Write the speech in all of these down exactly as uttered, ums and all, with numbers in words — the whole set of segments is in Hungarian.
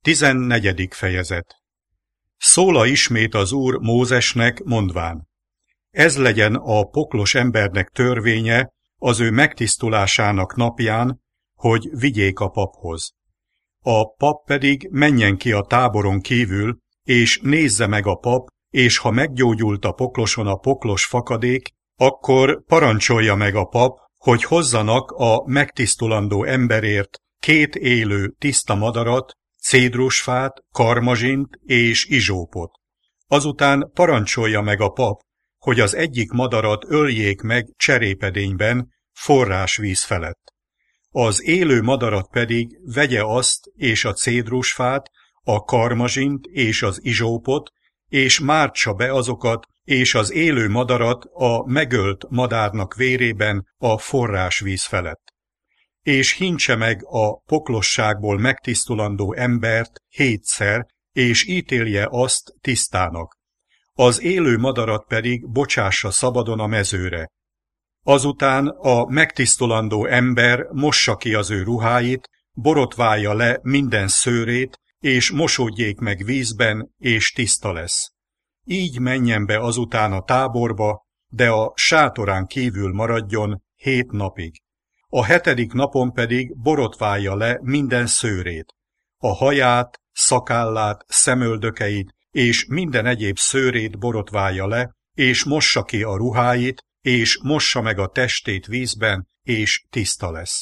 Tizennegyedik fejezet. Szóla ismét az Úr Mózesnek, mondván: Ez legyen a poklos embernek törvénye az ő megtisztulásának napján, hogy vigyék a paphoz. A pap pedig menjen ki a táboron kívül, és nézze meg a pap, és ha meggyógyult a pokloson a poklos fakadék, akkor parancsolja meg a pap, hogy hozzanak a megtisztulandó emberért két élő tiszta madarat, cédrusfát, karmazsint és izsópot. Azután parancsolja meg a pap, hogy az egyik madarat öljék meg cserépedényben, forrásvíz felett. Az élő madarat pedig vegye azt és a cédrusfát, a karmazsint és az izsópot, és mártsa be azokat és az élő madarat a megölt madárnak vérében a forrásvíz felett. És hintse meg a poklosságból megtisztulandó embert hétszer, és ítélje azt tisztának. Az élő madarat pedig bocsássa szabadon a mezőre. Azután a megtisztulandó ember mossa ki az ő ruháit, borotválja le minden szőrét, és mosódjék meg vízben, és tiszta lesz. Így menjen be azután a táborba, de a sátorán kívül maradjon hét napig. A hetedik napon pedig borotválja le minden szőrét, a haját, szakállát, szemöldökeit, és minden egyéb szőrét borotválja le, és mossa ki a ruháit, és mossa meg a testét vízben, és tiszta lesz.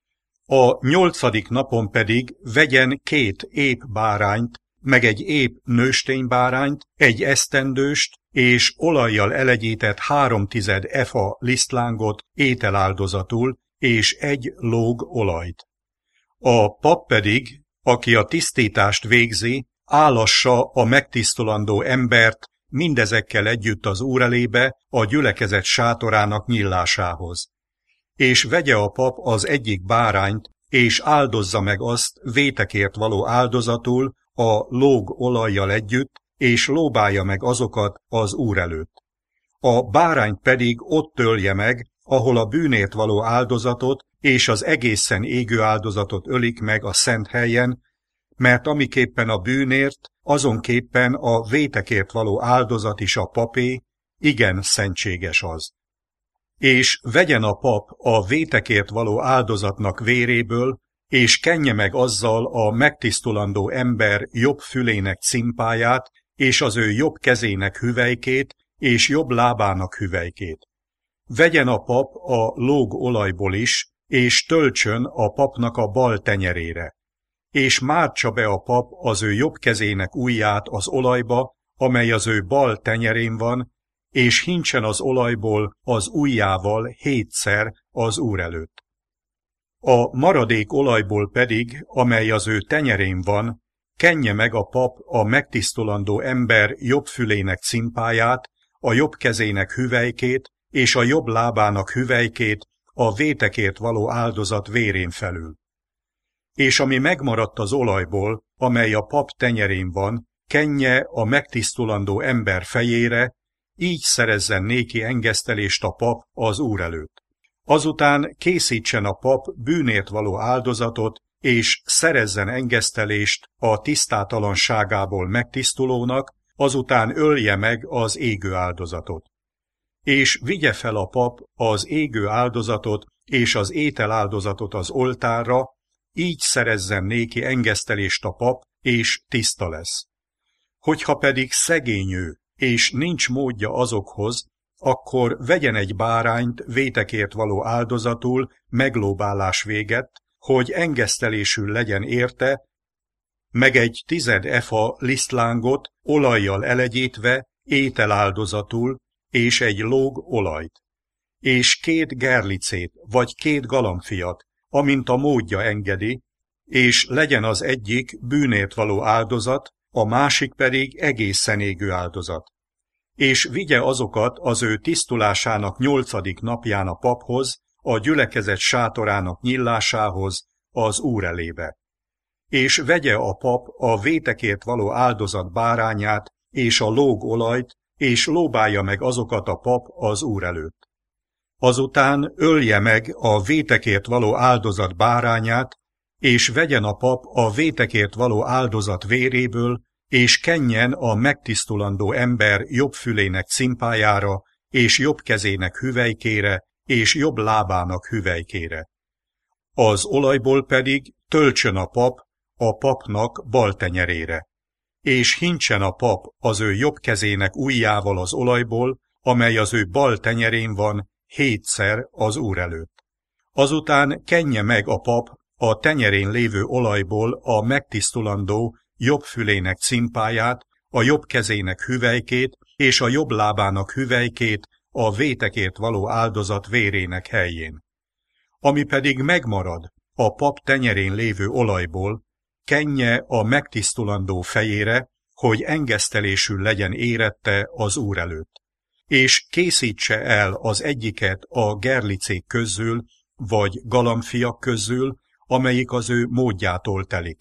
A nyolcadik napon pedig vegyen két ép bárányt, meg egy ép nősténybárányt, egy esztendőst, és olajjal elegyített három tized efa lisztlángot ételáldozatul, és egy lóg olajt. A pap pedig, aki a tisztítást végzi, állassa a megtisztulandó embert mindezekkel együtt az Úr elébe a gyülekezet sátorának nyílásához. És vegye a pap az egyik bárányt, és áldozza meg azt vétekért való áldozatul a lóg olajjal együtt, és lóbálja meg azokat az Úr előtt. A bárányt pedig ott tölje meg, ahol a bűnért való áldozatot és az egészen égő áldozatot ölik meg a szent helyen, mert amiképpen a bűnért, azonképpen a vétekért való áldozat is a papé, igen szentséges az. És vegyen a pap a vétekért való áldozatnak véréből, és kenje meg azzal a megtisztulandó ember jobb fülének cimpáját, és az ő jobb kezének hüvelykét, és jobb lábának hüvelykét. Vegyen a pap a lóg olajból is, és töltsön a papnak a bal tenyerére. És mártsa be a pap az ő jobb kezének ujját az olajba, amely az ő bal tenyerén van, és hintsen az olajból az ujjával hétszer az Úr előtt. A maradék olajból pedig, amely az ő tenyerén van, kenje meg a pap a megtisztulandó ember jobb fülének cimpáját, a jobb kezének hüvelykét, és a jobb lábának hüvelykét a vétekért való áldozat vérén felül. És ami megmaradt az olajból, amely a pap tenyerén van, kenje a megtisztulandó ember fejére, így szerezzen néki engesztelést a pap az Úr előtt. Azután készítsen a pap bűnért való áldozatot, és szerezzen engesztelést a tisztátalanságából megtisztulónak, azután ölje meg az égő áldozatot. És vigye fel a pap az égő áldozatot és az ételáldozatot az oltárra, így szerezzen néki engesztelést a pap, és tiszta lesz. Hogyha pedig szegény ő, és nincs módja azokhoz, akkor vegyen egy bárányt vétekért való áldozatul meglóbálás véget, hogy engesztelésül legyen érte, meg egy tized efa lisztlángot olajjal elegyítve ételáldozatul, és egy lóg olajt, és két gerlicét, vagy két galambfiat, amint a módja engedi, és legyen az egyik bűnért való áldozat, a másik pedig egészen égő áldozat. És vigye azokat az ő tisztulásának nyolcadik napján a paphoz, a gyülekezet sátorának nyílásához, az Úr elébe. És vegye a pap a vétekért való áldozat bárányát, és a lóg olajt, és lóbálja meg azokat a pap az Úr előtt. Azután ölje meg a vétekért való áldozat bárányát, és vegyen a pap a vétekért való áldozat véréből, és kenjen a megtisztulandó ember jobb fülének cimpájára, és jobb kezének hüvelykére, és jobb lábának hüvelykére. Az olajból pedig töltsön a pap a papnak bal tenyerére, és hincsen a pap az ő jobb kezének ujjával az olajból, amely az ő bal tenyerén van, hétszer az Úr előtt. Azután kenje meg a pap a tenyerén lévő olajból a megtisztulandó jobb fülének cimpáját, a jobb kezének hüvelykét és a jobb lábának hüvelykét a vétekért való áldozat vérének helyén. Ami pedig megmarad a pap tenyerén lévő olajból, kenje a megtisztulandó fejére, hogy engesztelésül legyen érette az Úr előtt, és készítse el az egyiket a gerlicék közül, vagy galambfiak közül, amelyik az ő módjától telik.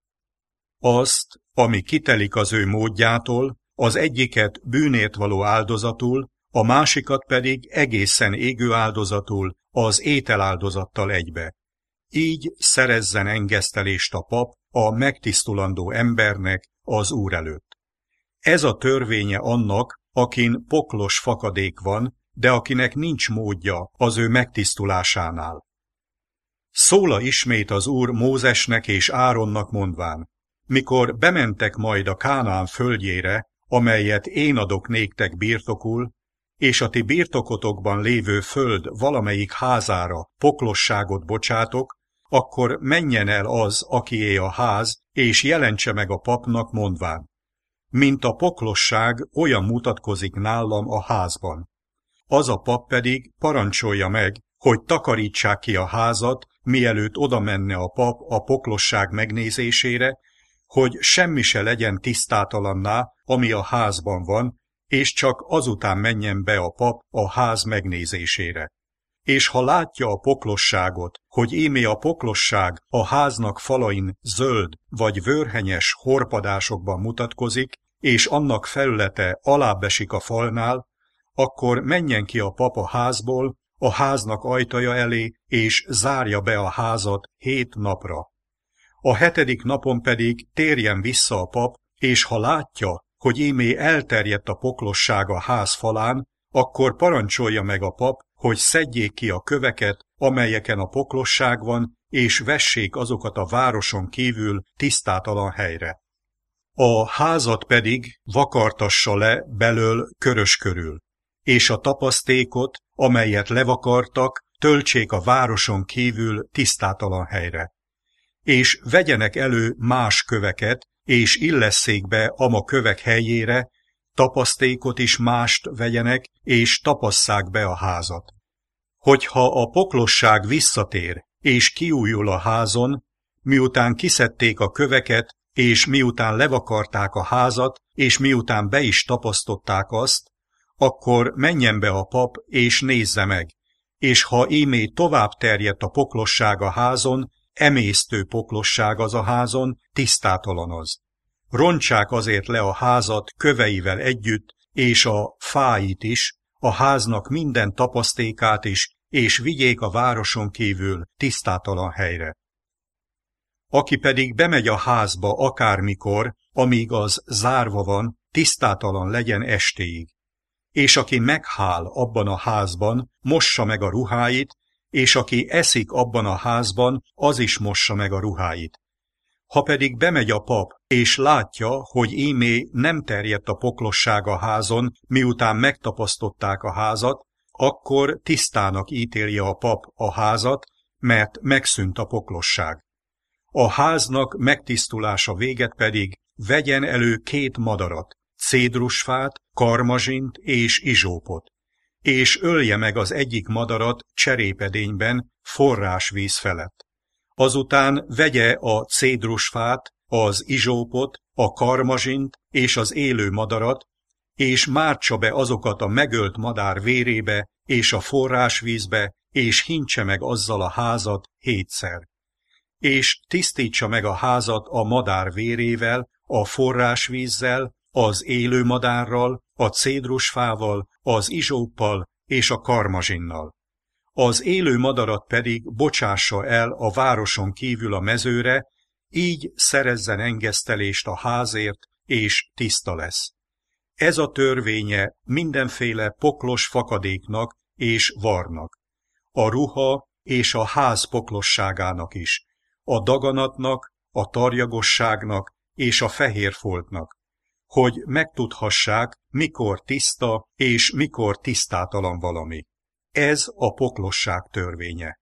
Azt, ami kitelik az ő módjától, az egyiket bűnért való áldozatul, a másikat pedig egészen égő áldozatul, az ételáldozattal egybe. Így szerezzen engesztelést a pap a megtisztulandó embernek az Úr előtt. Ez a törvénye annak, akin poklos fakadék van, de akinek nincs módja az ő megtisztulásánál. Szóla ismét az Úr Mózesnek és Áronnak mondván, mikor bementek majd a Kánaán földjére, amelyet én adok néktek birtokul, és a ti birtokotokban lévő föld valamelyik házára poklosságot bocsátok, akkor menjen el az, akié a ház, és jelentse meg a papnak mondván. Mint a poklosság, olyan mutatkozik nálam a házban. Az a pap pedig parancsolja meg, hogy takarítsák ki a házat, mielőtt oda menne a pap a poklosság megnézésére, hogy semmi se legyen tisztátalanná, ami a házban van, és csak azután menjen be a pap a ház megnézésére. És ha látja a poklosságot, hogy ímé a poklosság a háznak falain zöld vagy vörhenyes horpadásokban mutatkozik, és annak felülete alább esik a falnál, akkor menjen ki a pap a házból, a háznak ajtaja elé, és zárja be a házat hét napra. A hetedik napon pedig térjen vissza a pap, és ha látja, hogy ímé elterjedt a poklosság a ház falán, akkor parancsolja meg a pap, hogy szedjék ki a köveket, amelyeken a poklosság van, és vessék azokat a városon kívül tisztátalan helyre. A házat pedig vakartassa le belől körös körül, és a tapasztékot, amelyet levakartak, töltsék a városon kívül tisztátalan helyre. És vegyenek elő más köveket, és illesszék be ama kövek helyére, tapasztékot is mást vegyenek, és tapasszák be a házat. Hogyha a poklosság visszatér, és kiújul a házon, miután kiszedték a köveket, és miután levakarták a házat, és miután be is tapasztották azt, akkor menjen be a pap, és nézze meg, és ha ímé tovább terjedt a poklosság a házon, emésztő poklosság az a házon, tisztátalan az. Rontsák azért le a házat köveivel együtt, és a fáit is, a háznak minden tapasztékát is, és vigyék a városon kívül tisztátalan helyre. Aki pedig bemegy a házba akármikor, amíg az zárva van, tisztátalan legyen estéig. És aki meghál abban a házban, mossa meg a ruháit, és aki eszik abban a házban, az is mossa meg a ruháit. Ha pedig bemegy a pap, és látja, hogy ímé nem terjedt a poklosság a házon, miután megtapasztották a házat, akkor tisztának ítélje a pap a házat, mert megszűnt a poklosság. A háznak megtisztulása véget pedig vegyen elő két madarat, cédrusfát, karmazsint és izsópot, és ölje meg az egyik madarat cserépedényben forrásvíz felett. Azután vegye a cédrusfát, az izsópot, a karmazsint és az élő madarat, és mártsa be azokat a megölt madár vérébe és a forrásvízbe, és hintse meg azzal a házat hétszer. És tisztítsa meg a házat a madár vérével, a forrásvízzel, az élő madárral, a cédrusfával, az izsóppal és a karmazsinnal. az élő madarat pedig bocsássa el a városon kívül a mezőre, így szerezzen engesztelést a házért, és tiszta lesz. Ez a törvénye mindenféle poklos fakadéknak és varnak, a ruha és a ház poklosságának is, a daganatnak, a tarjagosságnak és a fehérfoltnak, hogy megtudhassák, mikor tiszta és mikor tisztátalan valami. Ez a poklosság törvénye.